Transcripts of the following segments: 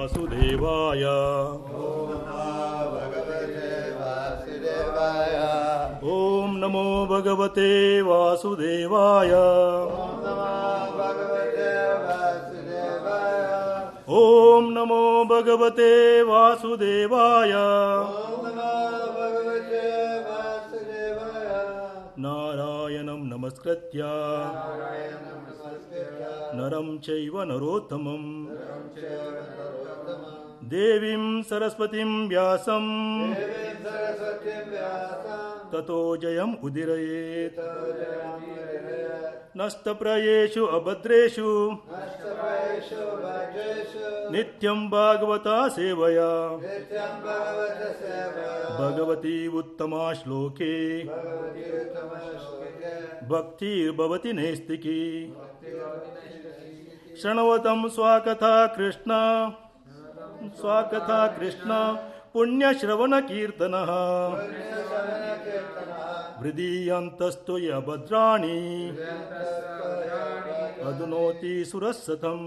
वासुदेवाय. Om Namo Bhagavate Vasudevaya. Om Namo Bhagavate Vasudevaya. Narayanam Namaskritya Naram Chaiva Narottamam Devim Saraswatim Vyasam Tato Jayam Udirayet Nastaprayeshu Abhadreshu Nityam Bhagavata Sevaya Bhagavati Uttama Shloke Bhakti Bhavati Nestiki Shanavatam Swakatha Krishna Punya Shravana Kirtanaha Vridiyantastu Yabhadrani Adunoti Surasatam.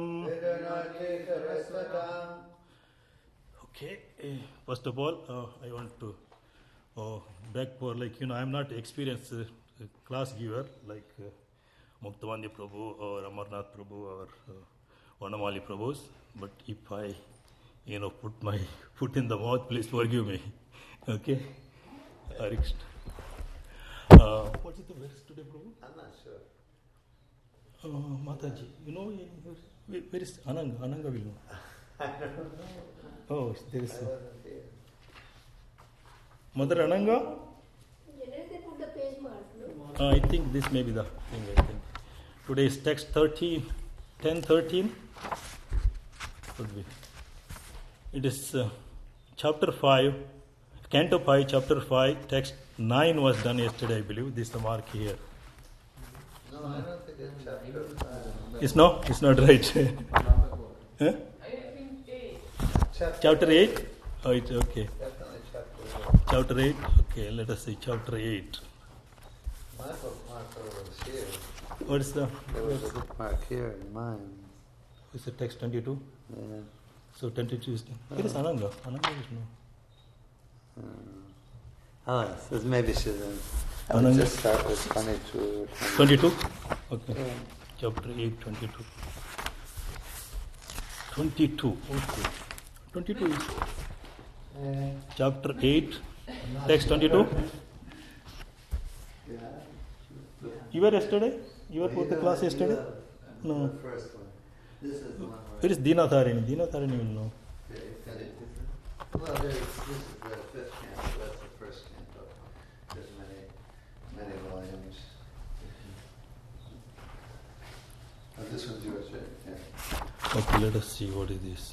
Okay, first of all, I want to beg for, I am not experienced class giver like Muktamanya Prabhu or Amarnath Prabhu or Vanamali Prabhus, but if I put my foot in the mouth, please forgive me. Okay? Hare Krishna. What is the verse today, Prabhu? I'm not sure. Mataji, where is Ananga? Ananga will know. Oh, there is. Mother Ananga? They put the page mark, no? I think this may be the thing. I think today is text 10:13. Could be. It is chapter 5, Canto 5, chapter 5, text 9 was done yesterday, I believe. This is the mark here. No, I don't think it's chapter 5. It's not right. Huh? I think 8. Chapter 8? Oh, it's okay. Definitely chapter 8. Chapter 8? Okay, let us see. Chapter 8. My bookmark was here. What is the? There was a bookmark here in mine. Is the text 22? Yeah. So 22 is. Where is Ananga? Ananga is no. So maybe she didn't. I would Ananga? just start with 22. 22? Okay. Yeah. Chapter 8, 22. 22. Okay. 22 is. Chapter 8, text 22. You were yesterday? You were for the class yesterday? No. The first one. This is the one Where is Dina Tharini? Dina Tharini will know. Well, this is the fifth canto. That's the first canto. There's many volumes. This one's yours, right? Yeah. Okay, let us see what is this.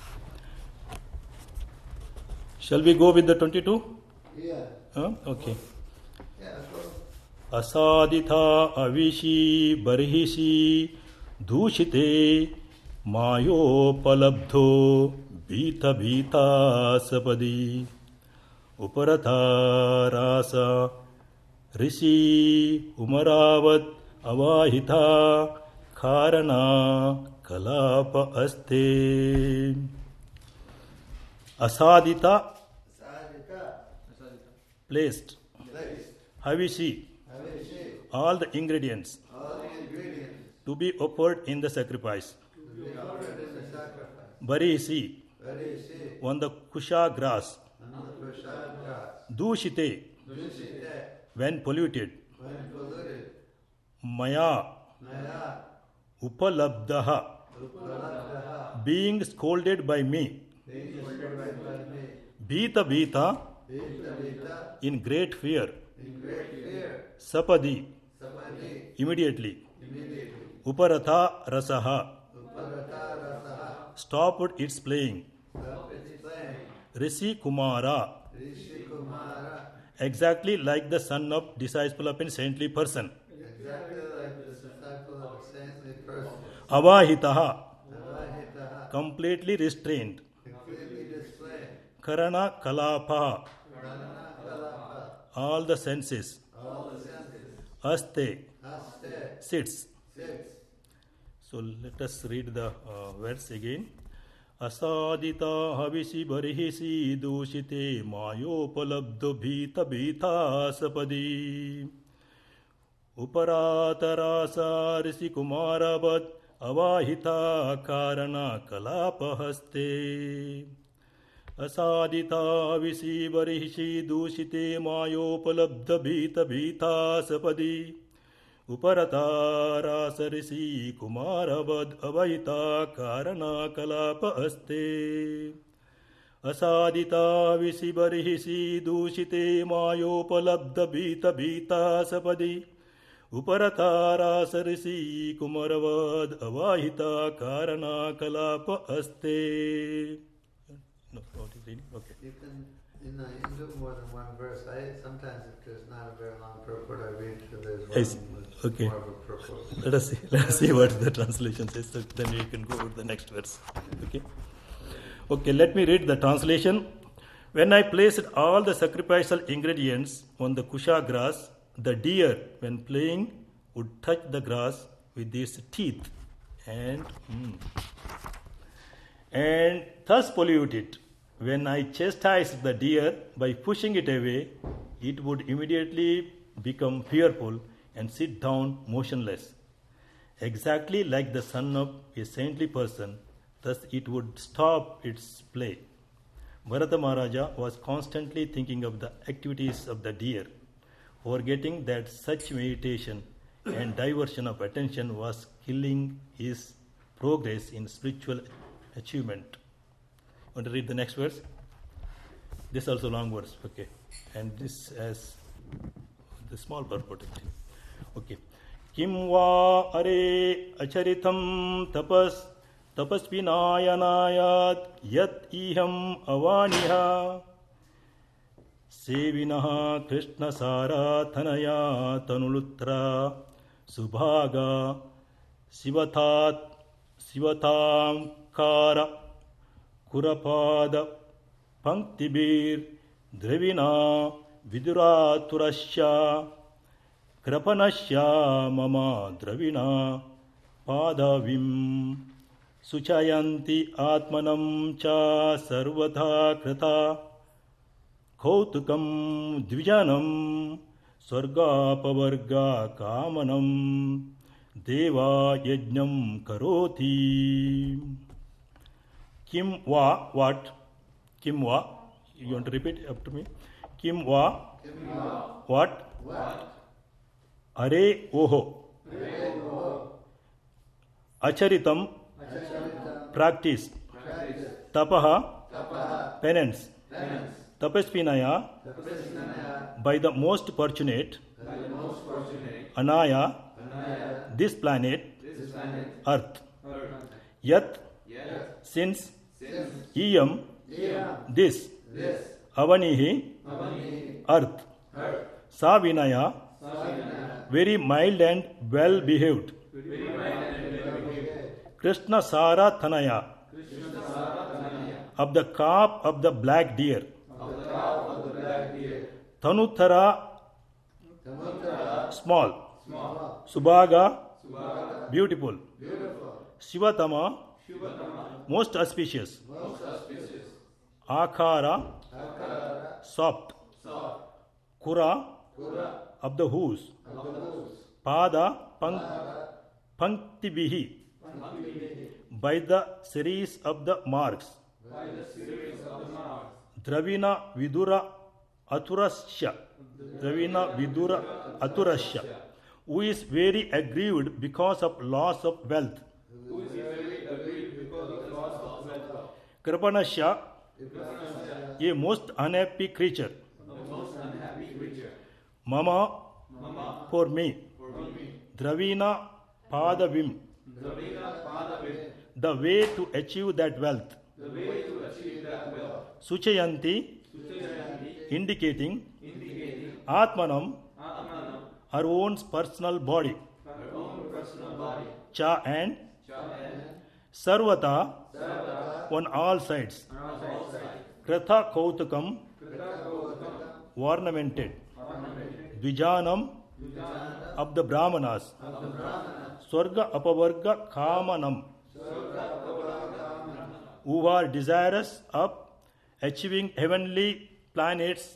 Shall we go with the 22? Yeah. Okay. Yeah, let's go. Asaditha avishi barhishi dushite mayopalabdho bhita bhita sapadi uparatha rasa rishi umaravat avahita kharana kalapa aste. Asadita, placed. Havishi, all the ingredients to be offered in the sacrifice. Barisi, on the kusha grass. Dushite, when polluted. Maya, upalabdaha, being scolded by me. Bhita bhita, in great fear. Sapadi, immediately. Uparatha rasaha, stopped its playing. Rishi Kumara, exactly like the son of disciple of a saintly person. Avahitaha, completely restrained. Karana Kalapa, all the senses. Aste, sits. So let us read the verse again. असादिता हविषि बर्हिषि दूषिते मायोपलब्धो भीता सपदी उपरातरासारिषि कुमारवत् अवाहिता कारणा कलापहस्ते असादिता हविषि बर्हिषि दूषिते मायोपलब्ध भीता सपदी उपरतारासरिषि कुमारवद् अवहिता कारणा कलाप अस्ते असादिता हविषि बर्हिषि दूषिते मायोपलब्ध भीता सपदी उपरतारासरिषि कुमारवद् अवहिता कारणा कलाप अस्ते. No, what is reading? Okay. You can, you do more than one verse. Sometimes if there's not a very long purport, I read till there's one with Okay. more of a purport. Let us see what the translation says. So then we can go to the next verse. Okay. Okay. Let me read the translation. When I placed all the sacrificial ingredients on the kusha grass, the deer, when playing, would touch the grass with its teeth and thus pollute it. When I chastised the deer by pushing it away, it would immediately become fearful and sit down motionless, exactly like the son of a saintly person. Thus it would stop its play. Bharata Maharaja was constantly thinking of the activities of the deer, forgetting that such meditation and diversion of attention was killing his progress in spiritual achievement. Want to read the next verse? This also long verse, okay. And this has the small purport. Okay. Kim va are acharitam tapasvinayat yat iham avaniha sevinaha krishna sara thanaya tanulutra subhaga sivatam kara Kurapada Panktibir Dravina Viduraturasya Krapanasya Mama Dravina Padavim Suchayanti Atmanam Cha Sarvata Krata Kautukam Dvijanam Swarga Pavarga Kamanam Deva Yajnam Karoti. Kim va, what? Kim va, you want to repeat after me? Kim va, what? Are oho. Acharitam, practice. Tapaha, penance. Tapasvinaya, by the most fortunate. Anaya, this planet, earth. Yat, since. Iyam, this. Avanihi, earth. Savinaya, very mild and well behaved. Krishna Sara Thanaya, of the calf of the black deer. Tanuthara, small. Subhaga, beautiful. Shivatama, most auspicious. Akara, soft. Kura, of the hooves. Pada, Panktibihi, by the series of the marks. Dravina Vidura Aturasya, who is very aggrieved because of loss of wealth. Kripanasya, a most unhappy creature. Mama, for me. Dravina Padavim, the way to achieve that wealth. Suchayanti, indicating. Atmanam, her own personal body. Cha and Sarvata, on all sides. Kratha Kautukam, ornamented. Dvijanam, of the Brahmanas. Swarga Apavarga Kamanam, who are desirous of achieving heavenly planets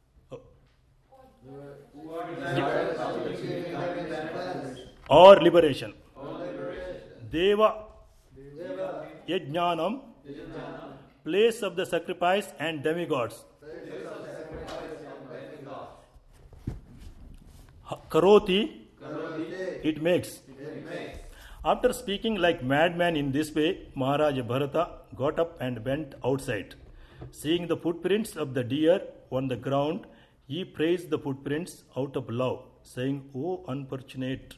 or liberation. Deva Yajnanam, place of the sacrifice and demigods. Karoti, it makes. After speaking like madman in this way, Maharaja Bharata got up and went outside. Seeing the footprints of the deer on the ground, he praised the footprints out of love, saying, O unfortunate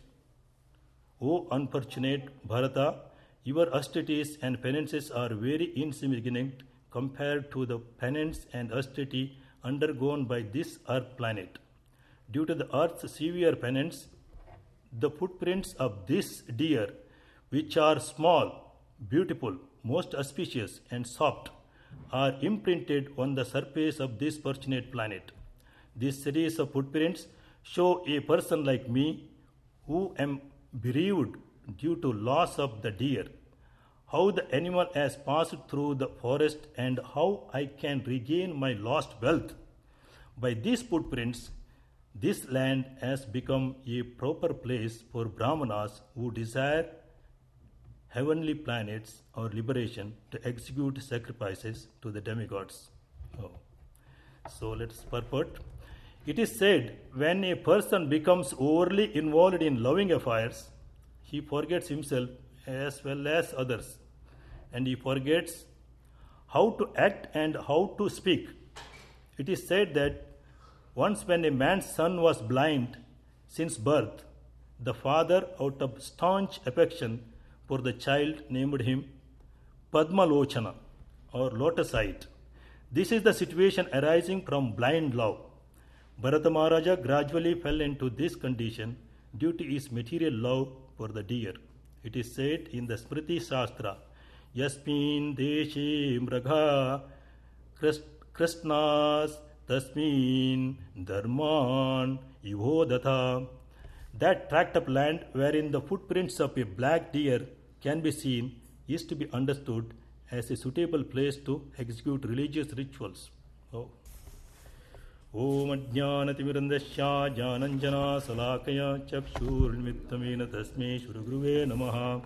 Bharata, your austerities and penances are very insignificant compared to the penance and austerity undergone by this earth planet. Due to the earth's severe penance, the footprints of this deer, which are small, beautiful, most auspicious, and soft, are imprinted on the surface of this fortunate planet. This series of footprints show a person like me, who am bereaved due to loss of the deer, how the animal has passed through the forest, and how I can regain my lost wealth. By these footprints, this land has become a proper place for Brahmanas who desire heavenly planets or liberation to execute sacrifices to the demigods. So let's purport. It is said, when a person becomes overly involved in loving affairs, he forgets himself as well as others, and he forgets how to act and how to speak. It is said that once when a man's son was blind since birth, the father, out of staunch affection for the child, named him Padmalochana or lotus-eyed. This is the situation arising from blind love. Bharata Maharaja gradually fell into this condition due to his material love for the deer. It is said in the Smriti Shastra, Yasmin Deshe Mragha Krishnas Tasmin Dharman Ivodata. That tract of land wherein the footprints of a black deer can be seen is to be understood as a suitable place to execute religious rituals. Om Ajnanatimirandasya Jananjana Salakaya Chakshurnimittamena Tasme Shurugruve Namaha.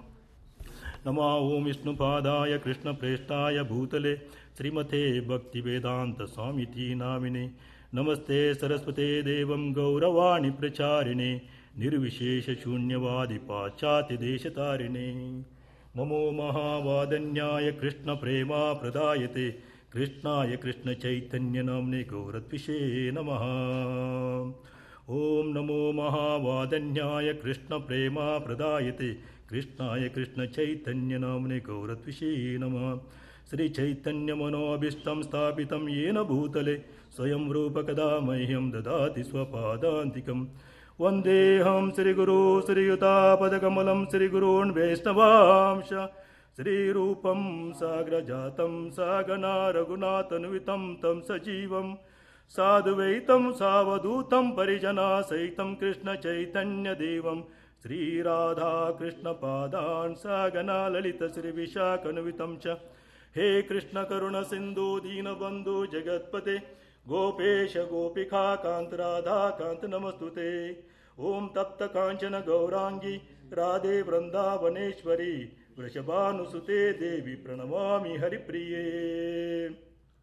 Nama Om Vishnupadaya Krishna Preshtaya Bhutale Srimate Bhakti Vedanta Swamiti Namine Namaste Saraswate Devam Gauravani Pracharine Nirvishesha Shunyavadi Pachati Deshatarine Namo Mahavadanyaya Krishna Prema Pradayate Krishnaya Krishna Chaitanya Namne Gauratvishe Namaha. Om Namo Mahavadanyaya Krishna Prema Pradayate Krishnaya Krishna Chaitanya Namne Gauratvishe Namaha. Sri Chaitanya Manobhishtam Sthapitam Yena Bhutale Swayam Rupa Kada Mahyam Dadati Swapadantikam Vandeham Sri Guru Sri Yuta Padakamalam Sri Gurun Vaishnavamsha Sri Rupam Sagrajatam Sagana Raghunathanvitam Tam Sajivam Sadhvaitam Savadutam Parijana Saitam Krishna Chaitanya Devam Sri Radha Krishna Padan Sagana Lalita Sri Vishakhanvitam Cha He Krishna Karuna Sindhu Dina Bandhu Jagatpate Gopesha Gopika Kant Radha Kant Namastute Om Tapta Kanchana Gaurangi Radhe Vrindavaneshwari Vrishabhanusute Devi Pranamami Haripriye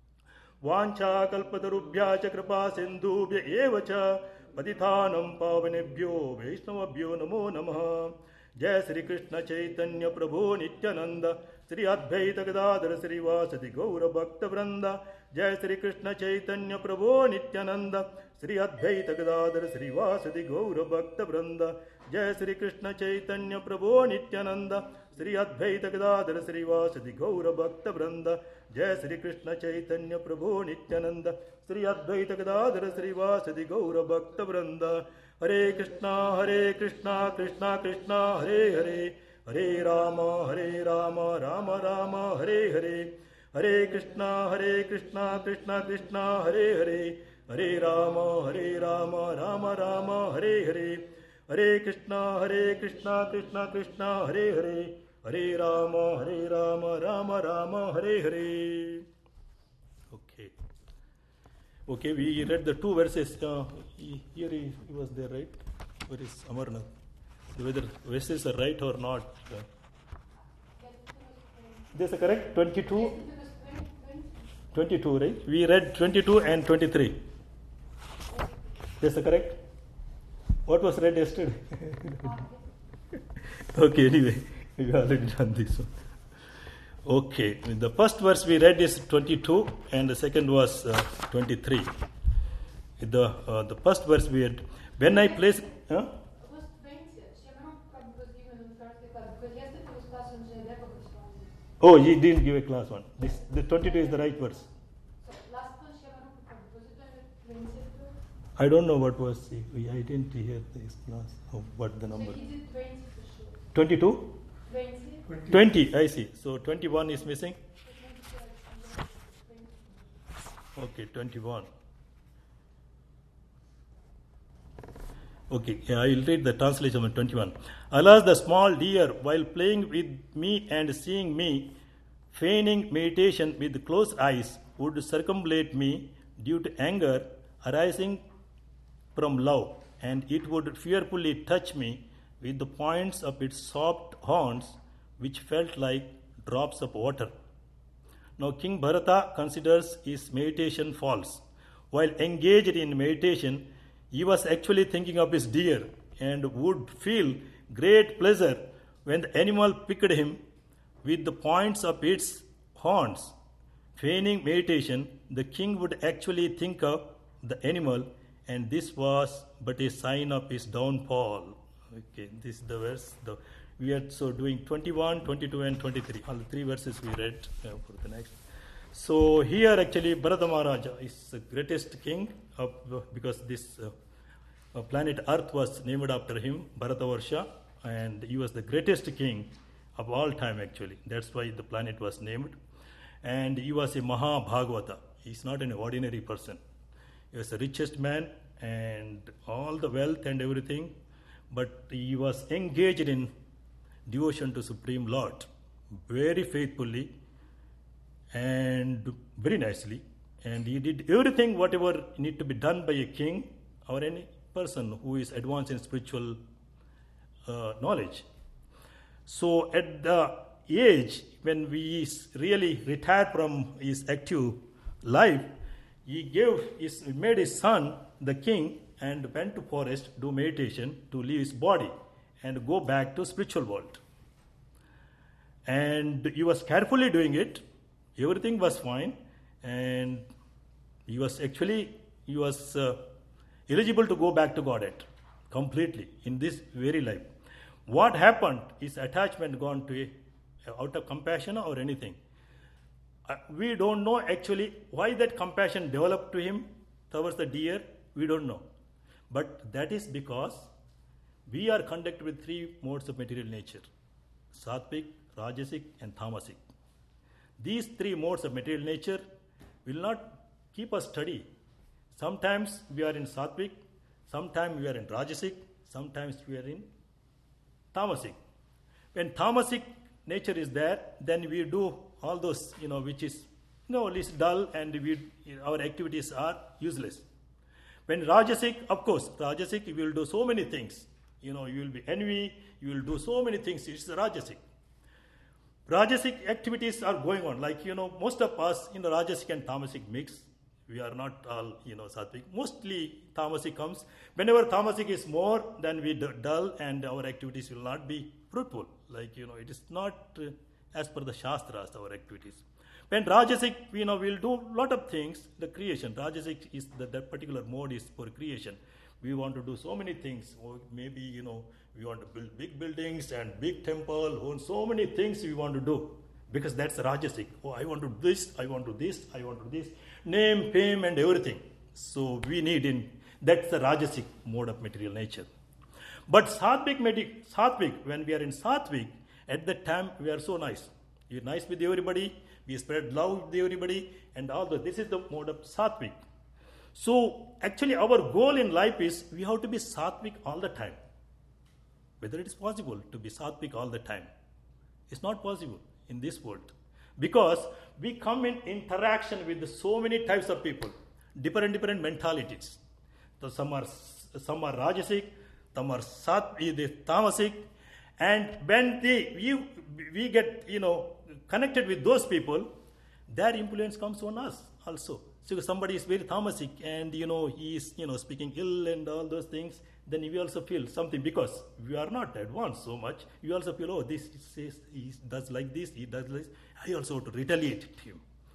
Vancha Kalpatarubhya Chakrapa Sindhubhya Evacha Patithanam Pavanebhyo Vaishnavabhyo Namo Namaha Jai Sri Krishna Chaitanya Prabhu Nityananda Sri Advaita Gadadhara Sri Vasati Gaura Bhakta Vranda Jai Sri Krishna Chaitanya Prabhu Nityananda Sri Advaita Gadadhara Sri Vasati Gaura Bhakta Vranda Jai Sri Krishna Chaitanya Prabhu Nityananda Sri Advaita Gadadhara Sri Vasati Gaura Bhakta Vranda Jai Sri Krishna Chaitanya Prabhu Nityananda Sri Advaita Gadadhara Sri Vasati Gaura Bhakta Vranda Hare Krishna Krishna Krishna Hare Hare Hare Rama Rama Rama Hare Hare Hare Krishna Krishna Krishna Hare Hare Hare Rama Rama Rama Hare Hare Hare Krishna Krishna Krishna Hare Hare Hare Rama, Rama Rama, Hare Hare. Okay. Okay, we read the two verses. Here he was there, right? Where is Amarnath? Whether verses are right or not. This is correct? 22? 22, right? We read 22 and 23. This is correct? What was read yesterday? Okay, anyway, we already done this one. Okay, the first verse we read is 22 and the second was 23. The first verse we had, when I place... Huh? Oh, he didn't give a class one. The 22 is the right verse. I don't know what was. I didn't hear this class. What the number? 22? 20, I see. So 21 is missing. Okay, 21. Okay, I will read the translation of 21. Alas, the small deer, while playing with me and seeing me, feigning meditation with closed eyes, would circumambulate me due to anger arising from love, and it would fearfully touch me with the points of its soft horns, which felt like drops of water. Now, King Bharata considers his meditation false. While engaged in meditation, he was actually thinking of his deer and would feel great pleasure when the animal picked him with the points of its horns. Feigning meditation, the king would actually think of the animal, and this was but a sign of his downfall. Okay, this is the verse. We are so doing 21, 22 and 23. All the three verses we read for the next. So here actually Bharata Maharaja is the greatest king because this planet Earth was named after him, Bharatavarsha, and he was the greatest king of all time actually. That's why the planet was named. And he was a Maha Bhagavata. He's not an ordinary person. He was the richest man and all the wealth and everything, but he was engaged in devotion to Supreme Lord very faithfully and very nicely, and he did everything whatever need to be done by a king or any person who is advanced in spiritual knowledge. So at the age when he really retired from his active life, he made his son the king and went to forest, do meditation to leave his body and go back to spiritual world. And he was carefully doing it. Everything was fine, and he was eligible to go back to Godhead completely in this very life. What happened? His attachment gone to out of compassion or anything. We don't know actually why that compassion developed to him towards the deer. We don't know. But that is because we are conducted with three modes of material nature: Sattvic, Rajasic and Tamasic. These three modes of material nature will not keep us steady. Sometimes we are in Sattvic, sometimes we are in Rajasic, sometimes we are in Tamasic. When Tamasic nature is there, then we do all those, which is, least dull, and our activities are useless. When Rajasic, of course, Rajasic, you will do so many things. You will be envy, you will do so many things. It's Rajasic. Rajasic activities are going on. Like, most of us in the Rajasic and Tamasic mix. We are not all, Sattvic. Mostly Tamasic comes. Whenever Tamasic is more, then we dull and our activities will not be fruitful. Like, it is not as per the Shastras, our activities. When Rajasic, we'll do a lot of things. The creation. Rajasic is that particular mode is for creation. We want to do so many things. Or maybe, we want to build big buildings and big temple. So many things we want to do. Because that's Rajasic. Oh, I want to do this, I want to do this, I want to do this. Name, fame and everything. So we need that's the Rajasic mode of material nature. But Sattvic, when we are in Sattvic, at that time we are so nice. We are nice with everybody, we spread love with everybody, and all that. This is the mode of Sattvic. So actually our goal in life is we have to be Sattvic all the time. Whether it is possible to be Sattvic all the time. It's not possible in this world. Because we come in interaction with so many types of people, different mentalities. So some are rajasic, some are tamasic, and when we get connected with those people, their influence comes on us also. So if somebody is very tamasic and he is speaking ill and all those things, then we also feel something, because we are not advanced so much. We also feel, oh, this says he does like this, he does this. I also want to retaliate to him.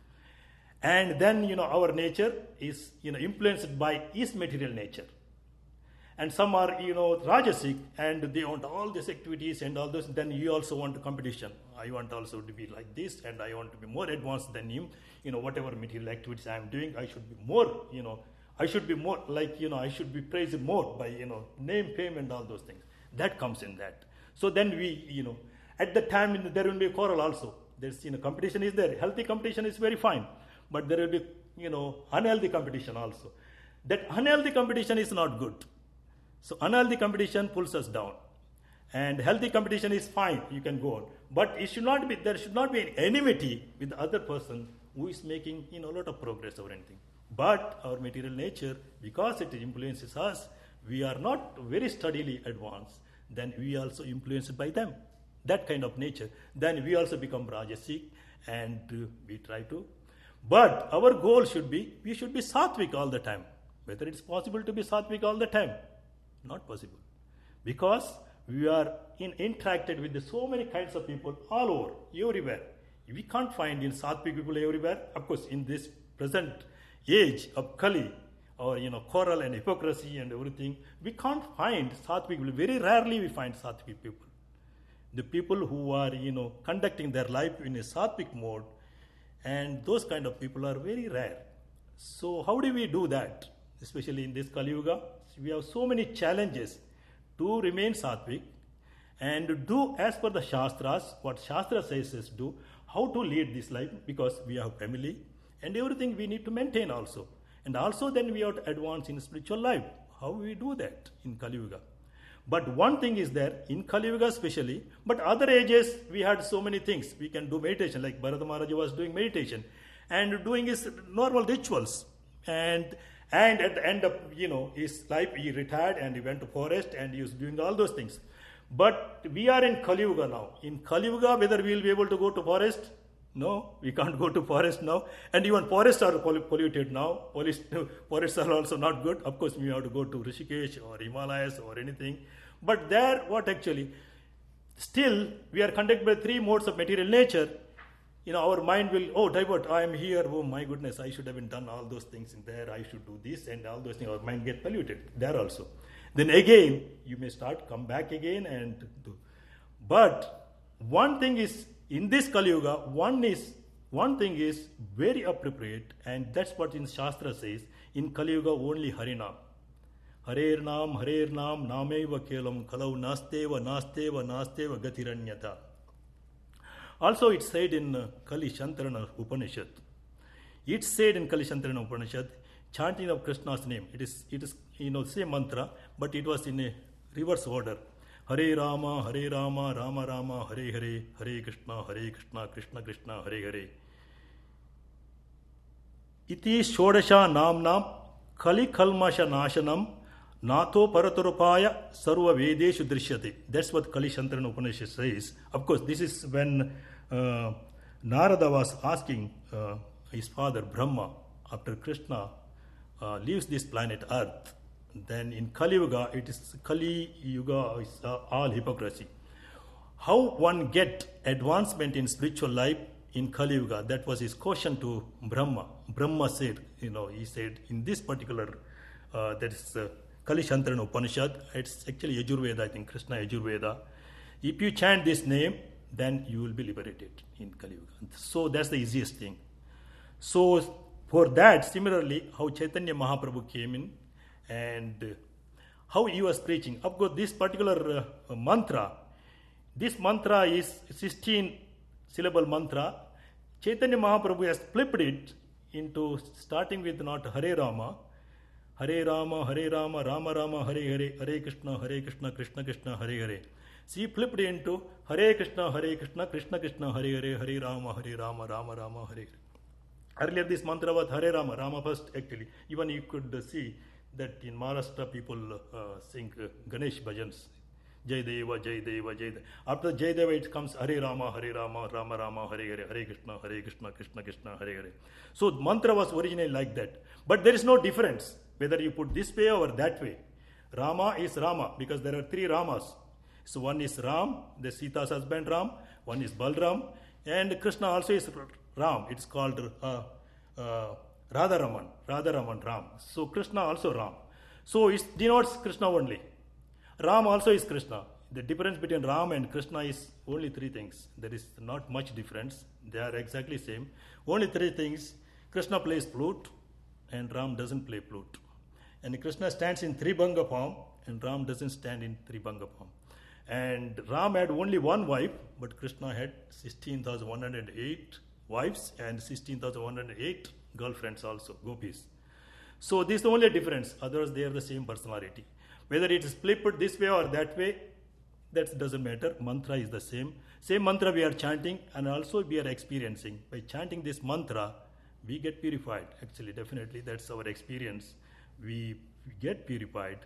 And then our nature is influenced by his material nature. And some are rajasic, and they want all these activities and all those. Then you also want competition. I want also to be like this, and I want to be more advanced than him. Whatever material activities I am doing, I should be more. I should be more like I should be praised more by name, fame, and all those things. That comes in that. So then we at the time there will be a quarrel also. There's competition is there. Healthy competition is very fine, but there will be unhealthy competition also. That unhealthy competition is not good. So unhealthy competition pulls us down, and healthy competition is fine. You can go on, but it should not be. There should not be an enmity with the other person who is making a lot of progress or anything. But our material nature, because it influences us, we are not very steadily advanced. Then we also influenced by them. That kind of nature. Then we also become rajasic, and we try to. But our goal should be, we should be sattvic all the time. Whether it's possible to be sattvic all the time, not possible. Because we are interacted with so many kinds of people all over, everywhere. We can't find sattvic people everywhere. Of course, in this present age of Kali, or quarrel and hypocrisy and everything, we can't find sattvic people. Very rarely we find sattvic people. The people who are conducting their life in a sattvic mode, and those kind of people are very rare. So how do we do that? Especially in this Kali Yuga, we have so many challenges to remain sattvic and do as per the Shastras, what Shastra says is do, how to lead this life, because we have family and everything we need to maintain also. And also then we have to advance in spiritual life. How we do that in Kali Yuga? But one thing is there, in Kali Yuga especially, but other ages we had so many things. We can do meditation, like Bharata Maharaja was doing meditation and doing his normal rituals. And at the end of his life, he retired and he went to forest and he was doing all those things. But we are in Kali Yuga now. In Kali Yuga, whether we will be able to go to forest? No, we can't go to forest now. And even forests are polluted now. Forests are also not good. Of course, we have to go to Rishikesh or Himalayas or anything. But there, what actually? Still, we are conducted by three modes of material nature. Our mind will, divert, I am here, oh my goodness, I should have done all those things in there, I should do this and all those things. Our mind gets polluted there also. Then again, you may come back again and do. But one thing is, in this Kali Yuga, one thing is very appropriate, and that's what in Shastra says, in Kali Yuga only Harinam. Harer Nam, Nameva Kelam, Kalau Nasteva Gatiranyata. Also it's said in Kali Shantarana Upanishad. It's said in Kali Shantarana Upanishad, chanting of Krishna's name. It is same mantra, but it was in a reverse order. Hare Rama, Rama Rama, Hare Hare, Hare Krishna, Krishna Krishna, Hare Hare. Iti Shodasha Namnam Kali Kalmasha Nashanam Nato Paraturupaya Sarva Vedeshu Drishyate. That's what Kali Shantarana Upanishad says. Of course, this is when Narada was asking his father Brahma, after Krishna leaves this planet Earth. Then in Kali Yuga, it is Kali Yuga is all hypocrisy. How one get advancement in spiritual life in Kali Yuga? That was his question to Brahma. Brahma said, he said in this particular, that is Kali Shantarana Upanishad, it's actually Yajurveda, I think, Krishna Yajurveda. If you chant this name, then you will be liberated in Kali Yuga. So that's the easiest thing. So for that, similarly, how Chaitanya Mahaprabhu came in and how he was preaching. Of course, this particular mantra, this mantra is 16 syllable mantra. Chaitanya Mahaprabhu has flipped it into starting with not Hare Rama, Rama Rama, Hare Hare, Hare Krishna, Krishna Krishna, Hare Hare. She flipped into Hare Krishna, Krishna Krishna, Hare Hare, Hare Rama, Rama Rama, Hare Hare. Earlier this mantra was Hare Rama, Rama first actually. Even you could see that in Maharashtra people sing Ganesh bhajans. Jai Deva, Jai Deva, Jai Deva. After Jai Deva it comes Hare Rama, Rama Rama, Hare Hare, Hare Krishna, Krishna Krishna, Hare Hare. So mantra was originally like that. But there is no difference whether you put this way or that way. Rama is Rama because there are three Ramas. So one is Ram, the Sita's husband Ram, one is Balram, and Krishna also is Ram. It's called Radharaman Ram. So Krishna also Ram. So it denotes Krishna only. Ram also is Krishna. The difference between Ram and Krishna is only three things. There is not much difference. They are exactly same. Only three things. Krishna plays flute and Ram doesn't play flute. And Krishna stands in Tribhanga form and Ram doesn't stand in Tribhanga form. And Ram had only one wife, but Krishna had 16,108 wives and 16,108 girlfriends also, gopis. So this is the only difference. Otherwise, they are the same personality. Whether it is flipped this way or that way, that doesn't matter. Mantra is the same. Same mantra we are chanting and also we are experiencing. By chanting this mantra, we get purified. Actually, definitely, that's our experience. We get purified.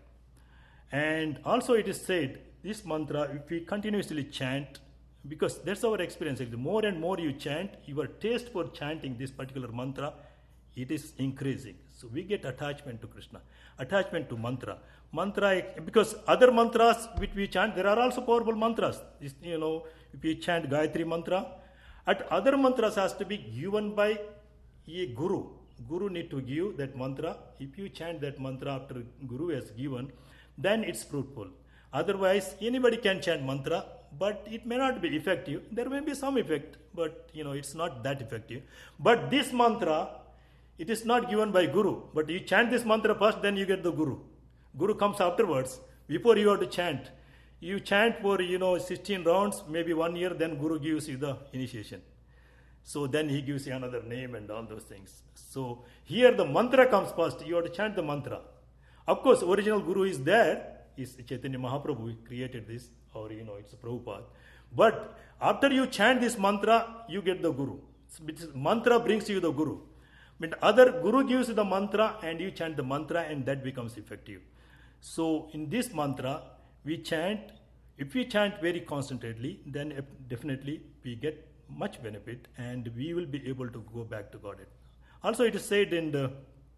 And also it is said, this mantra, if we continuously chant, because that's our experience. The more and more you chant, your taste for chanting this particular mantra, it is increasing. So we get attachment to Krishna, attachment to mantra. Mantra, because other mantras which we chant, there are also powerful mantras. If you chant Gayatri mantra, at other mantras has to be given by a guru. Guru need to give that mantra. If you chant that mantra after Guru has given, then it's fruitful. Otherwise, anybody can chant mantra, but it may not be effective. There may be some effect, but it's not that effective. But this mantra, it is not given by Guru. But you chant this mantra first, then you get the Guru. Guru comes afterwards. Before you have to chant. You chant for 16 rounds, maybe 1 year, then Guru gives you the initiation. So then he gives you another name and all those things. So here the mantra comes first. You have to chant the mantra. Of course, original Guru is there. Is Chaitanya Mahaprabhu who created this, or it's Prabhupada. But after you chant this mantra, you get the Guru. Mantra brings you the Guru. But other Guru gives you the mantra and you chant the mantra and that becomes effective. So in this mantra, we chant. If we chant very concentratedly, then definitely we get much benefit and we will be able to go back to Godhead. Also it is said in the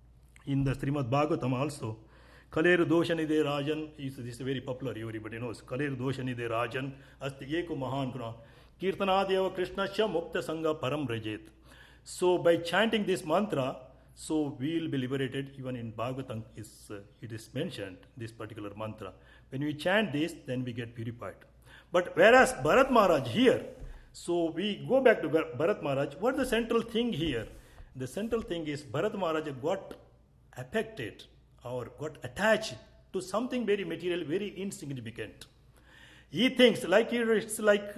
Srimad Bhagavatam also, Kaleru Doshanide Rajan, this is very popular, everybody knows. Kaleru Doshanide Rajan, Asti Eko Mahan Guna, Kirtanadeva Krishna Sha Mukta Sangha Param Rajet. So by chanting this mantra, so we will be liberated. Even in Bhagavatam, it is mentioned, this particular mantra. When we chant this, then we get purified. But whereas Bharat Maharaj here, so we go back to Bharat Maharaj, what is the central thing here? The central thing is Bharat Maharaj got affected or got attached to something very material, very insignificant. He thinks it's like,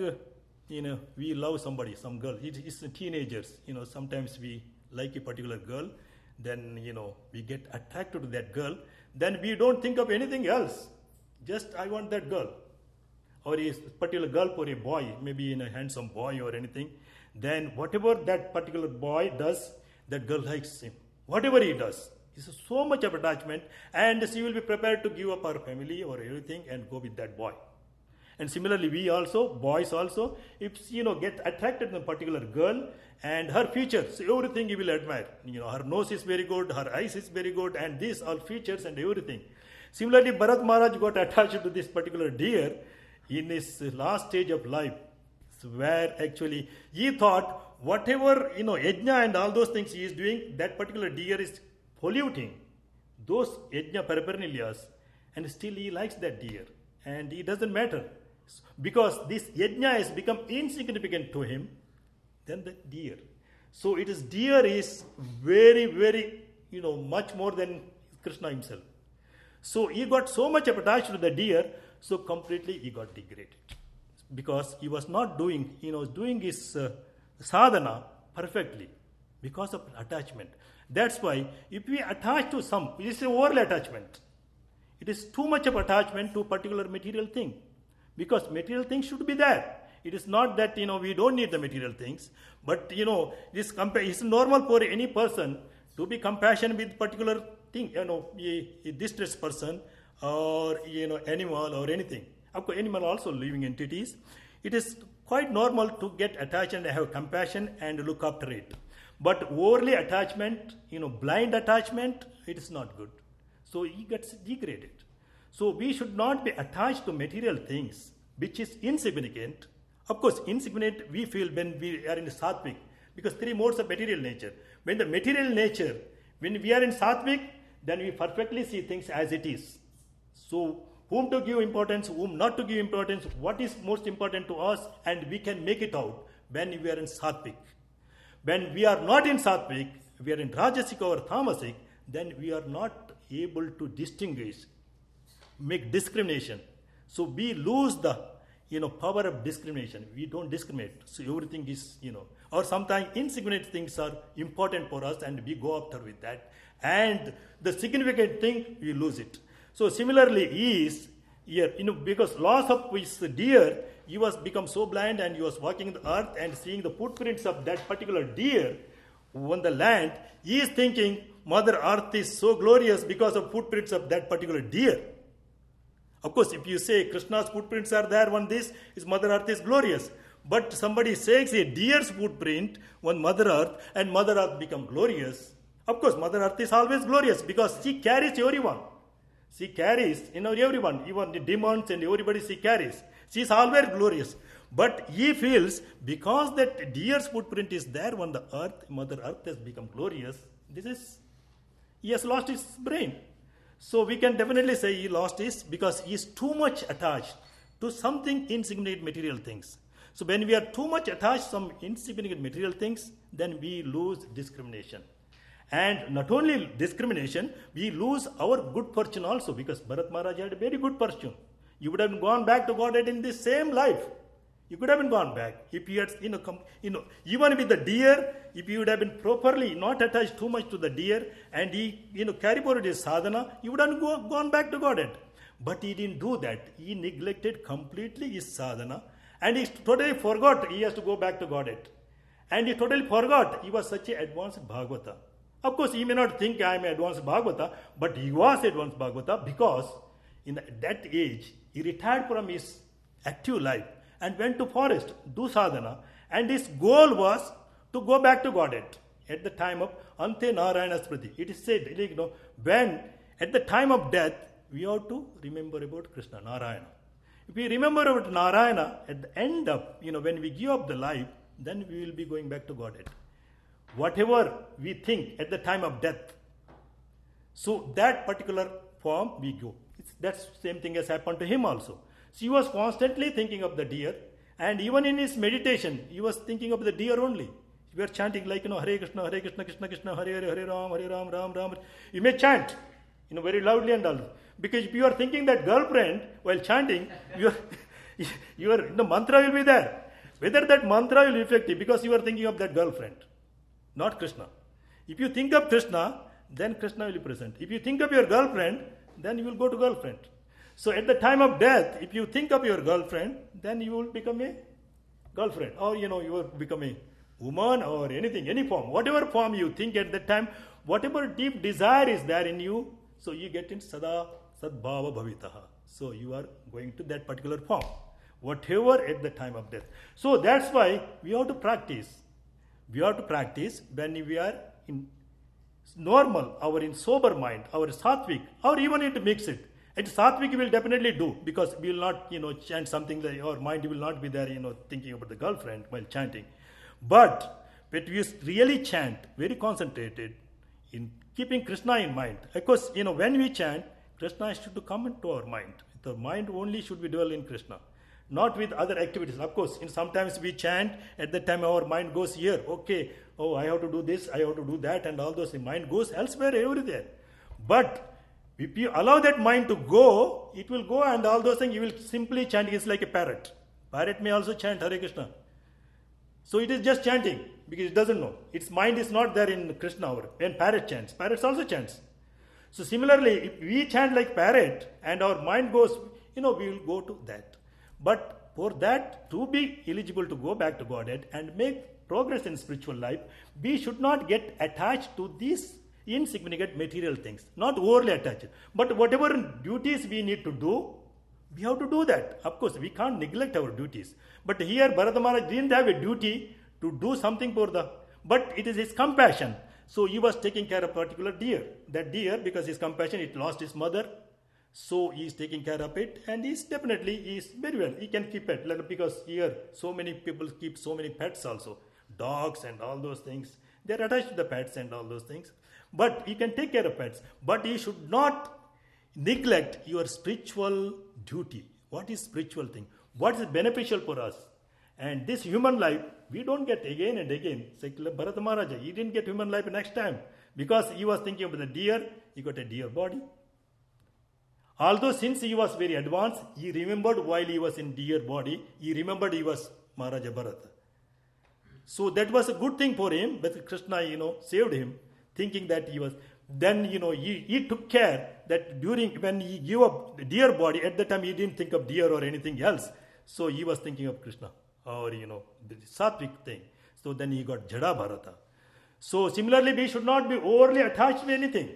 we love somebody, some girl. It's teenagers, sometimes we like a particular girl, then, we get attracted to that girl, then we don't think of anything else. Just, I want that girl. Or a particular girl for a boy, maybe a handsome boy or anything. Then whatever that particular boy does, that girl likes him. Whatever he does. It's so much of attachment, and she will be prepared to give up her family or everything and go with that boy. And similarly, we also, boys also, if get attracted to a particular girl and her features, everything you will admire. Her nose is very good, her eyes is very good, and these all features and everything. Similarly, Bharat Maharaj got attached to this particular deer in his last stage of life, where actually he thought whatever yajna and all those things he is doing, that particular deer is polluting those yajna paraphernalias, and still he likes that deer, and it doesn't matter because this yajna has become insignificant to him than the deer. So it is deer is very, very much more than Krishna himself. So he got so much attached to the deer, so completely he got degraded because he was not doing, doing his sadhana perfectly because of attachment. That's why if we attach to it is an overall attachment. It is too much of attachment to a particular material thing. Because material things should be there. It is not that, we don't need the material things. But, it's normal for any person to be compassionate with particular thing, a distressed person or, animal or anything. Of course, animal also living entities. It is quite normal to get attached and have compassion and look after it. But overly attachment, blind attachment, it is not good. So he gets degraded. So we should not be attached to material things, which is insignificant. Of course, insignificant we feel when we are in Sattvic, because 3 modes of material nature. When the material nature, when we are in Sattvic, then we perfectly see things as it is. So whom to give importance, whom not to give importance, what is most important to us, and we can make it out when we are in Sattvic. When we are not in Sattvic, we are in Rajasic or Tamasic, then we are not able to distinguish, make discrimination. So we lose the power of discrimination. We don't discriminate. So everything is, or sometimes insignificant things are important for us and we go after with that. And the significant thing, we lose it. So similarly, he is here, because loss of his deer, he was become so blind and he was walking the earth and seeing the footprints of that particular deer on the land. He is thinking Mother Earth is so glorious because of footprints of that particular deer. Of course, if you say Krishna's footprints are there on this, his Mother Earth is glorious. But somebody says a deer's footprint on Mother Earth and Mother Earth become glorious. Of course, Mother Earth is always glorious because she carries everyone. She carries, everyone, even the demons and everybody she carries. She is always glorious. But he feels because that deer's footprint is there on the earth, Mother Earth has become glorious. He has lost his brain. So we can definitely say he lost his, because he is too much attached to something insignificant material things. So when we are too much attached to some insignificant material things, then we lose discrimination. And not only discrimination, we lose our good fortune also, because Bharat Maharaj had a very good fortune. You would have gone back to Godhead in this same life. You could have been gone back if you had, even with the deer, if you would have been properly not attached too much to the deer and he, carry forward his sadhana, you would have gone back to Godhead. But he didn't do that. He neglected completely his sadhana and he totally forgot he has to go back to Godhead. And he totally forgot he was such an advanced Bhagavata. Of course, he may not think I am advanced Bhagavata, but he was advanced Bhagavata because in that age, he retired from his active life and went to forest, do sadhana, and his goal was to go back to Godhead at the time of Ante Narayana Smriti. It is said, when at the time of death, we have to remember about Krishna, Narayana. If we remember about Narayana, at the end of, when we give up the life, then we will be going back to Godhead. Whatever we think at the time of death, so that particular form we go. That's the same thing has happened to him also. So he was constantly thinking of the deer, and even in his meditation, he was thinking of the deer only. We are chanting like, Hare Krishna, Krishna Krishna, Hare Hare, Hare Ram, Ram Ram. You may chant, very loudly and all. Because if you are thinking that girlfriend while chanting, the mantra will be there. Whether that mantra will be effective, because you are thinking of that girlfriend, not Krishna. If you think of Krishna, then Krishna will be present. If you think of your girlfriend, then you will go to girlfriend. So at the time of death, if you think of your girlfriend, then you will become a girlfriend. Or, you will become a woman or anything, any form. Whatever form you think at that time, whatever deep desire is there in you, so you get in Sada Sadbhava Bhavitaha. So you are going to that particular form. Whatever at the time of death. So that's why we have to practice. We have to practice when we are in normal, or in sober mind, our sattvic, or even to mix it. At sattvic we will definitely do, because we will not, chant something like our mind will not be there, thinking about the girlfriend while chanting. But when we really chant, very concentrated, in keeping Krishna in mind. Of course, when we chant, Krishna has to come into our mind. The mind only should be dwell in Krishna, not with other activities. Of course, sometimes we chant, at that time our mind goes here, okay, I have to do this, I have to do that, and all those. The mind goes elsewhere, everywhere. But if you allow that mind to go, it will go, and all those things you will simply chant. It's like a parrot. Parrot may also chant Hare Krishna. So it is just chanting, because it doesn't know. Its mind is not there in Krishna hour. When parrot chants, parrots also chants. So similarly, if we chant like parrot, and our mind goes, we will go to that. But for that, to be eligible to go back to Godhead and make progress in spiritual life, we should not get attached to these insignificant material things, not overly attached. But whatever duties we need to do, we have to do that. Of course, we can't neglect our duties. But here, Bharata Maharaj didn't have a duty to do something for the, but it is his compassion. So he was taking care of a particular deer. That deer, because his compassion, it lost his mother. So he is taking care of it, and he's very well. He can keep it, like, because here so many people keep so many pets also, dogs and all those things. They are attached to the pets and all those things. But he can take care of pets. But he should not neglect your spiritual duty. What is spiritual thing? What is beneficial for us? And this human life, we don't get again and again. Like Bharata Maharaja, he didn't get human life next time because he was thinking about the deer. He got a deer body. Although since he was very advanced, he remembered while he was in deer body, he remembered he was Maharaja Bharata. So that was a good thing for him, but Krishna, saved him, thinking that he was. Then, he took care that when he gave up the deer body, at the time he didn't think of deer or anything else. So he was thinking of Krishna or, the sattvic thing. So then he got Jada Bharata. So similarly, we should not be overly attached to anything.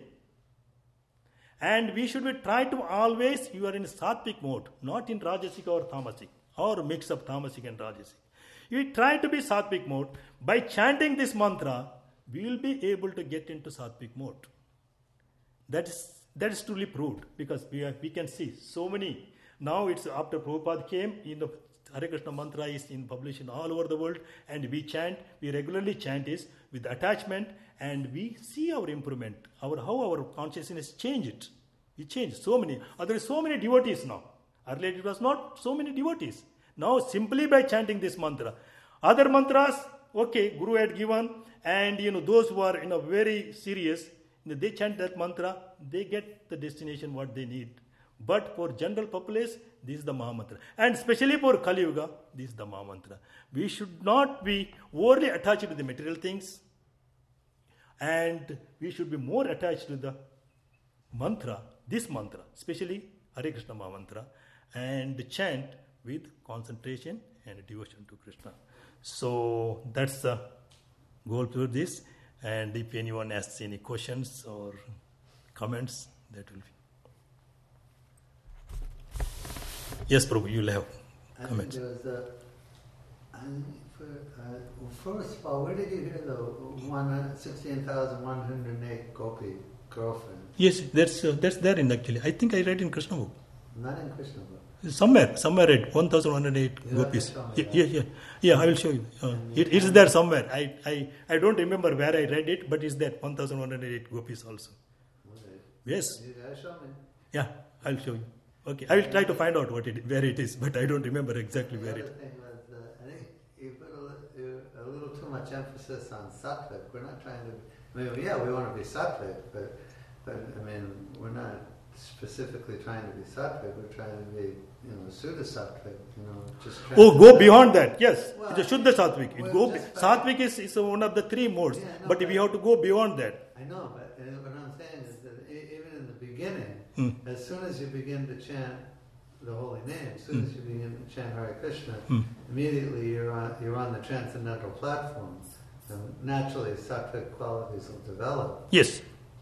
And we should try to always, you are in sattvic mode, not in rajasic or tamasic, or mix of tamasic and rajasic. You try to be sattvic mode. By chanting this mantra, we will be able to get into sattvic mode. That is truly proved, because we can see so many. Now it's after Prabhupada came, Hare Krishna mantra is published in all over the world, and we regularly chant is with attachment, and we see our improvement, how our consciousness changed. It changed so many. There are so many devotees now. Earlier it was not so many devotees. Now simply by chanting this mantra. Other mantras, okay, Guru had given, and those who are very serious, they chant that mantra, they get the destination what they need. But for general populace, this is the Mahamantra. And especially for Kali Yuga, this is the Mahamantra. We should not be overly attached to the material things, and we should be more attached to the mantra, this mantra, especially Hare Krishna Mahamantra, and chant with concentration and devotion to Krishna. So that's the goal to this. And if anyone asks any questions or comments, that will be. Yes, Prabhu, you'll have comments. I think there was first of all, where did you hear the 16,108 gopi girlfriend? Yes, that's there in actually. I think I read in Krishna book. Not in Krishna book. Somewhere read 1,108 gopis. Yeah, I will show you. It is there somewhere. I don't remember where I read it, but it's there 1,108 gopis also. Okay. Yes. You guys show me. Yeah, I'll show you. Okay, I will try to find out where it is, but I don't remember exactly where it is. The other thing was, I think you put a little too much emphasis on sattvic. We're not trying to. We want to be sattvic, but we're not specifically trying to be sattvic. We're trying to be, Sudha sattvic. Just. Go beyond that. Yes, well, it's a Shuddha sattvic. Sattvic is one of the three modes, but we have to go beyond that. I know, but what I'm saying is that even in the beginning, as soon as you begin to chant the holy name, as soon as you begin to chant Hare Krishna, immediately you're on the transcendental platform. And naturally, sattvic qualities will develop. Yes.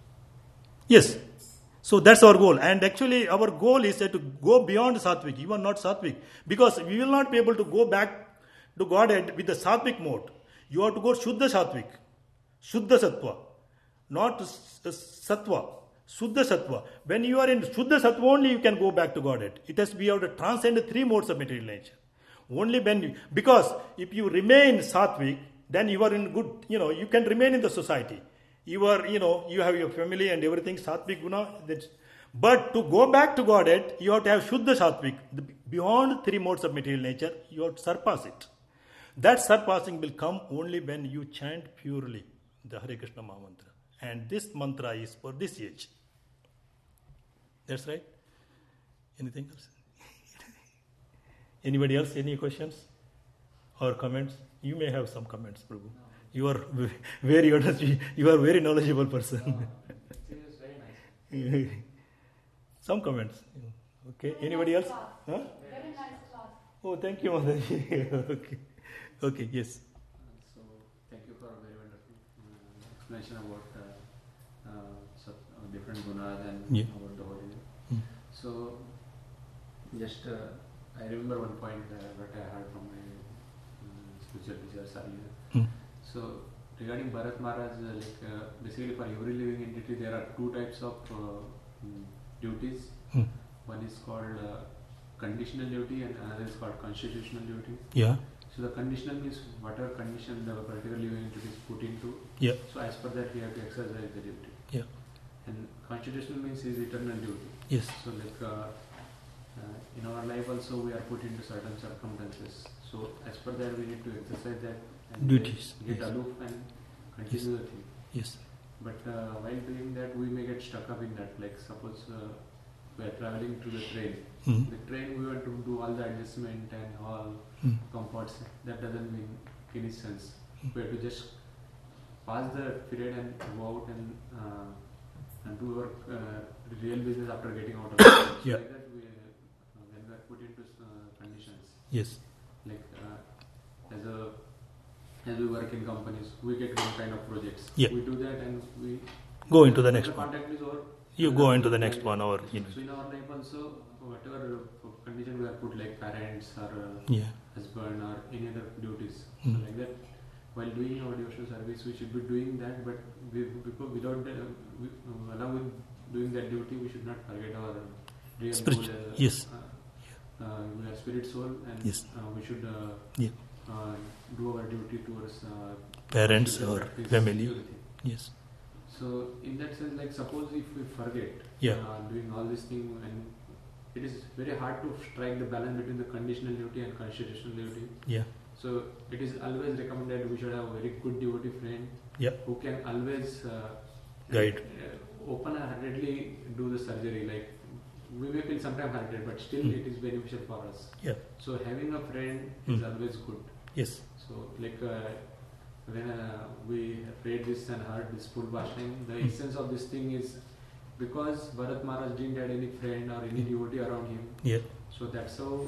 So that's our goal. And actually, our goal is to go beyond sattvic. You are not sattvic. Because we will not be able to go back to Godhead with the sattvic mode. You have to go Shuddha sattvic. Shuddha sattva. Not sattva. Shuddha sattva. When you are in Shuddha sattva only, you can go back to Godhead. It has to be able to transcend the three modes of material nature. Only because if you remain sattvic, then you are in good, you can remain in the society. You are, you have your family and everything, sattvic guna. But to go back to Godhead, you have to have Shuddha sattvic. Beyond three modes of material nature, you have to surpass it. That surpassing will come only when you chant purely the Hare Krishna Mahamantra. And this mantra is for this age. That's right. Anything else? Anybody else? Any questions or comments? You may have some comments, Prabhu. No. You are very honest. You are a very knowledgeable person. It was very nice. Some comments. Okay. Anybody else? Very nice class. Oh, thank you, Mataji. Okay. Okay, yes. So thank you for a very wonderful explanation about different gunas and Yeah. about the holy name. Mm. So just I remember one point what I heard from my spiritual teachers earlier. Mm. So regarding Bharat Maharaj, basically for every living entity there are two types of duties. Mm. One is called conditional duty and another is called constitutional duty. Yeah. So the conditional means whatever condition the particular living entity is put into. Yeah. So as per that we have to exercise the duty. Yeah. And constitutional means is eternal duty. Yes. So in our life also we are put into certain circumstances. So as per that we need to exercise that and Duties, get yes. aloof and continue the thing. Yes. But while doing that we may get stuck up in that. Like suppose we are traveling to the train. Mm. The train we want to do all the adjustment and all Mm. comforts. That doesn't make any sense. We have to just pass the period and go out and do our real business after getting out of the train. So Yeah. like that we, when we are put into conditions, Yes. like as we work in companies, we get one kind of projects. Yeah. We do that and we Go into the once next one. contract is over, You go into the next one, or So in our life also, whatever condition we are put, like parents or yeah. husband or any other duties, Mm. so like that, while doing our devotional service, we should be doing that. But because without along with doing that duty, we should not forget our real Spiritual, goal. yes. We are spirit soul, and Yes. we should Yeah. do our duty towards Parents spiritual or practice, family. everything. Yes. So in that sense, like suppose if we forget Yeah. doing all this thing, and it is very hard to strike the balance between the conditional duty and constitutional duty. Yeah. So it is always recommended we should have a very good devotee friend Yeah. who can always Guide. open-heartedly do the surgery. Like we may feel sometimes hearted, but still Mm. it is beneficial for us. Yeah. So having a friend is Mm. always good. Yes. So like when we read this and heard this full bhashan, the Mm. essence of this thing is because Bharat Maharaj didn't have any friend or any devotee around him, Yeah. so that's how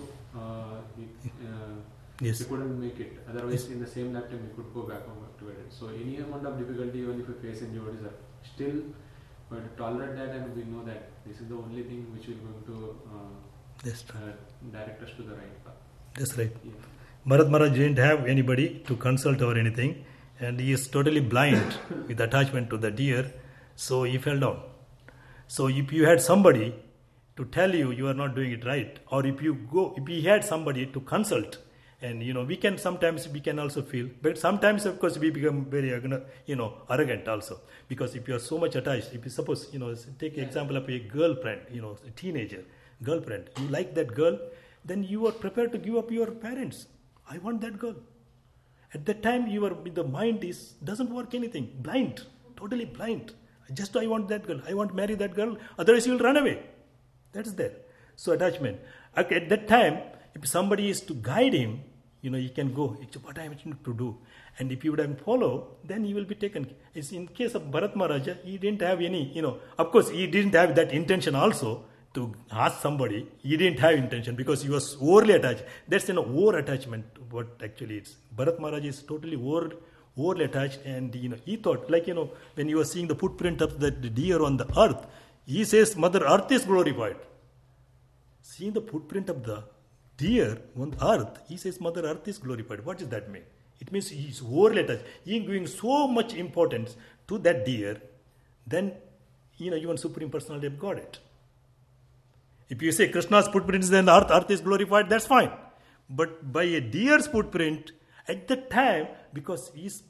Yes. he couldn't make it. Otherwise, in the same lifetime, he could go back to it. So any amount of difficulty, even if we face in devotees, still we have to tolerate that, and we know that this is the only thing which will going to That's true. direct us to the right path. That's right. Yeah. Bharat Maharaj didn't have anybody to consult or anything, and he is totally blind with attachment to the deer, so he fell down. So if you had somebody to tell you you are not doing it right, or if he had somebody to consult, and we can also feel, but sometimes of course we become very arrogant also, because if you are so much attached, if you suppose take example of a girlfriend, a teenager girlfriend, you like that girl, then you are prepared to give up your parents. I want that girl. At that time, the mind doesn't work anything. Blind, totally blind. Just I want that girl. I want to marry that girl. Otherwise, you will run away. That's there. So attachment. Okay, at that time, if somebody is to guide him, he can go. It's what I am to do. And if you would have follow, then he will be taken. It's in case of Bharat Maharaja, he didn't have any. Of course, he didn't have that intention also to ask somebody. He didn't have intention because he was overly attached. That's over attachment. What actually it's Bharat Maharaj is totally overly attached, and he thought, like when you were seeing the footprint of the deer on the earth, he says Mother Earth is glorified. Seeing the footprint of the deer on the earth, he says Mother Earth is glorified. What does that mean? It means he is overly attached. He is giving so much importance to that deer, then even Supreme Personality of Godhead. If you say Krishna's footprint is in the earth is glorified, that's fine. But by a deer's footprint, at that time, because this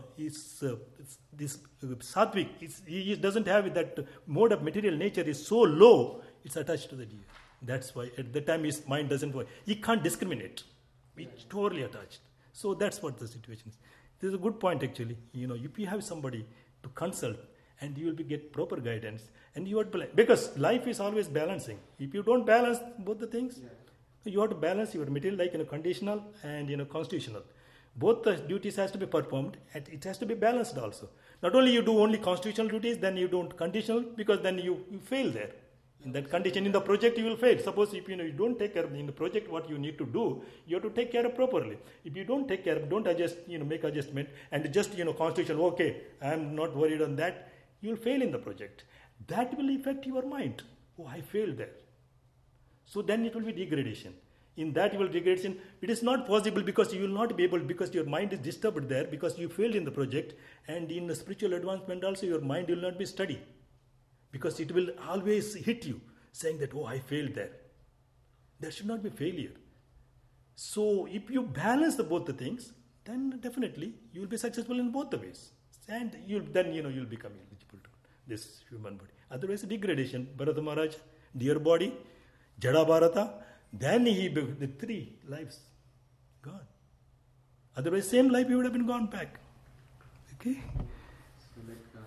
sattvic, he doesn't have that mode of material nature is so low, it's attached to the deer. That's why at that time his mind doesn't work. He can't discriminate. It's totally attached. So that's what the situation is. This is a good point actually. If you have somebody to consult, and you will get proper guidance, and you are because life is always balancing. If you don't balance both the things, you have to balance your material, like conditional and constitutional. Both the duties has to be performed, and it has to be balanced also. Not only you do only constitutional duties, then you don't conditional, because then you fail there. In that condition, in the project, you will fail. Suppose if you don't take care of in the project what you need to do, you have to take care of properly. If you don't take care of, don't adjust, make adjustment and just concentration. Okay, I am not worried on that. You will fail in the project. That will affect your mind. Oh, I failed there. So then it will be degradation. In that you will degradation. It is not possible because you will not be able, because your mind is disturbed there, because you failed in the project, and in the spiritual advancement also your mind will not be steady. Because it will always hit you, saying that, oh, I failed there. There should not be failure. So if you balance both the things, then definitely you will be successful in both the ways. And you'll become eligible to this human body. Otherwise, degradation. Bharata Maharaj, dear body, Jada Bharata, then the 3 lives gone. Otherwise, same life you would have been gone back. Okay? So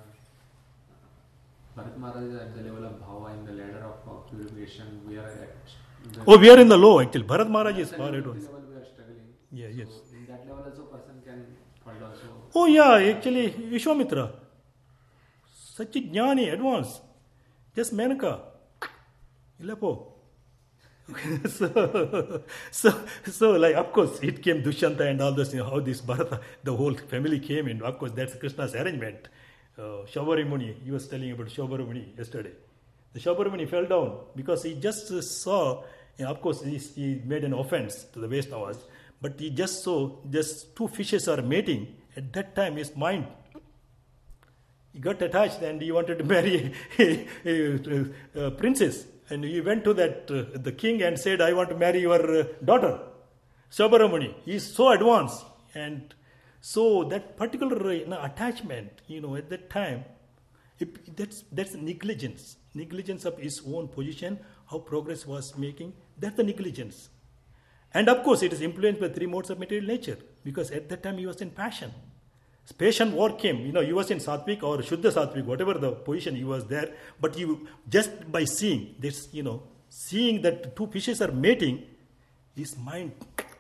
Bharat Maharaj is at the level of bhava in the ladder of purification. We are at we are in the low actually. Bharat Maharaj is far advanced. level we are struggling. Yeah, so yes. In that level also person can fall down. So Oh yeah, actually Vishwamitra, such a jnani, advanced. Just Menaka. Ilapo. So like of course it came Dushyanta and all those, how this Bharata, the whole family came in. Of course that's Krishna's arrangement. Shaubari Muni, he was telling about Shaubari Muni yesterday. The Shaubari Muni fell down because he just saw, of course he made an offense to the Vaishnavas, but he just saw just 2 fishes are mating. At that time his mind, he got attached and he wanted to marry a princess. And he went to the king and said, I want to marry your daughter, Shaubari Muni. He is so advanced. And so that particular attachment, at that time, that's negligence. Negligence of his own position, how progress was making. That's the negligence. And of course, it is influenced by 3 modes of material nature. Because at that time, he was in passion. Passion war came. He was in Satvik or Shuddha Satvik, whatever the position he was there. But just by seeing this, seeing that 2 fishes are mating, his mind.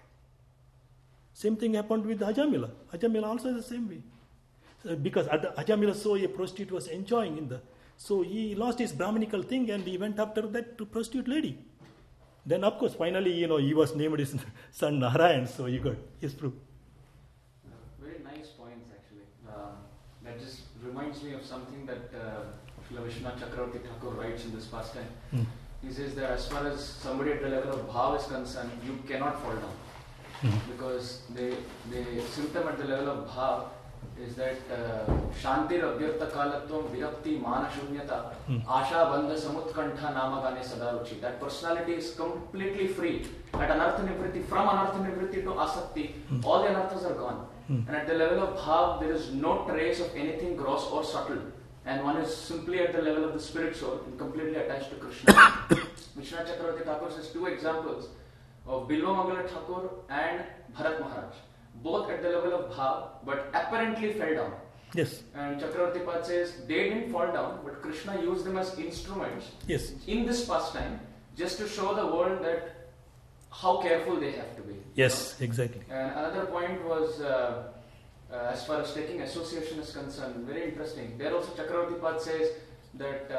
Same thing happened with Ajamila. Ajamila also is the same way. Because Ajamila saw a prostitute was enjoying so he lost his Brahminical thing and he went after that to prostitute lady. Then of course finally, he was named his son Narayan, so he got his proof. very nice points actually. That just reminds me of something that Srila Vishwanath Chakravarti Thakur writes in this pastime. He says that as far as somebody at the level of bhav is concerned, you cannot fall down. Because the symptom at the level of bhav is that shantir abhyarta kalatvam virakti mana shunyata asha bandha samutkantha namagane sadaruchi. That personality is completely free. At anartha nivritti, from anartha nivritti to asakti, all the anarthas are gone. And at the level of bhav, there is no trace of anything gross or subtle. And one is simply at the level of the spirit soul and completely attached to Krishna. Vishwanath Chakravarti Thakur says 2 examples of Bilva Mangala Thakur and Bharat Maharaj. Both at the level of bhav, but apparently fell down. Yes. And Chakravarti Pad says they didn't fall down, but Krishna used them as instruments in this pastime just to show the world that how careful they have to be. Yes, exactly. And another point was as far as taking association is concerned, very interesting. There also Chakravarti Pad says that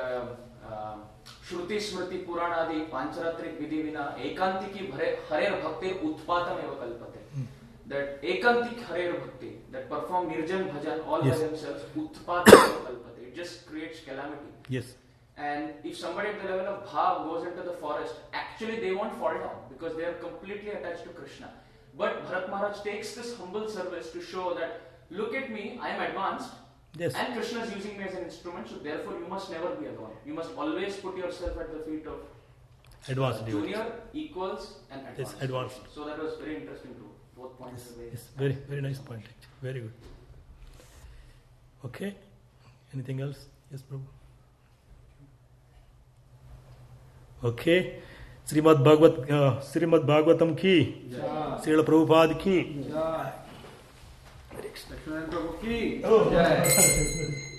Shruti Smriti Puranadi Pancharatrik Vidhi Vina Ekantiki Harer Bhakti Utpatam Eva Kalpate. That Ekantik Harer Bhakti, that perform Nirjan Bhajan all by themselves, Utpatam Eva Kalpate. It just creates calamity. Yes. And if somebody at the level of bhav goes into the forest, actually they won't fall down because they are completely attached to Krishna. But Bharat Maharaj takes this humble service to show that, look at me, I am advanced. Yes. And Krishna is using me as an instrument, so therefore you must never be alone. You must always put yourself at the feet of Advanced junior, equals, and advanced. Yes, advanced. So that was very interesting too. Both points are Yes, very, very nice point. Very good. Okay. Anything else? Yes, Prabhu. Okay. Srimad Bhagavatam ki. Srila Prabhupada ki. Jai. Prabhu ki. Oh.